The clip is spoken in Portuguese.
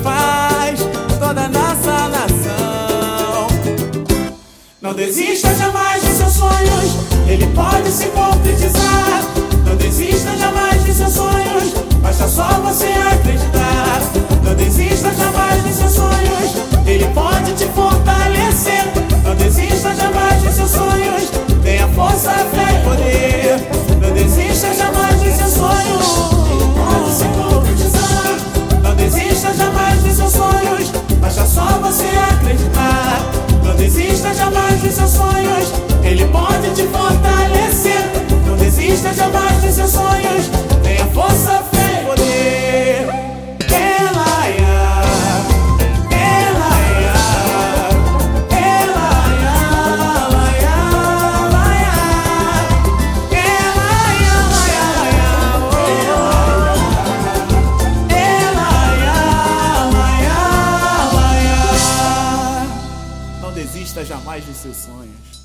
paz, toda a nossa nação. Não desista jamais de seus sonhos, ele pode se concretizar. Não desista jamais de seus sonhos, basta só você acreditar. Não desista jamais de seus sonhos, ele pode te fortalecer. Não desista jamais de seus sonhos, tenha força, fé e poder. Não desista jamais de seus sonhos, ele pode se concretizar. Não desista jamais de seus sonhos, basta só você acreditar. Não desista jamais de seus sonhos, ele pode te fortalecer. Não desista jamais de seus sonhos, tenha força, fé e poder. Não desista jamais de seus sonhos.